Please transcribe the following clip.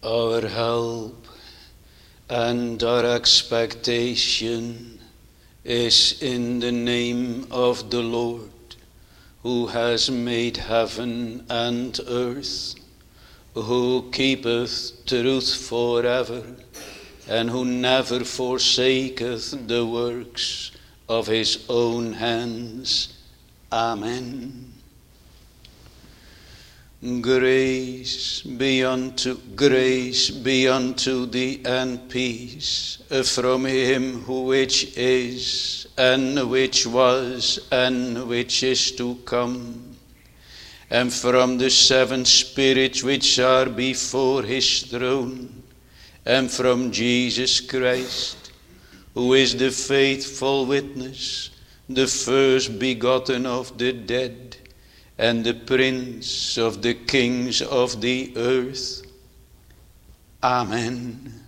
Our help and our expectation is in the name of the Lord, who has made heaven and earth, who keepeth truth forever, and who never forsaketh the works of his own hands. Amen. Grace be unto thee, and peace from him which is, and which was, and which is to come, and from the seven spirits which are before his throne, and from Jesus Christ, who is the faithful witness, the first begotten of the dead, and the Prince of the kings of the earth. Amen.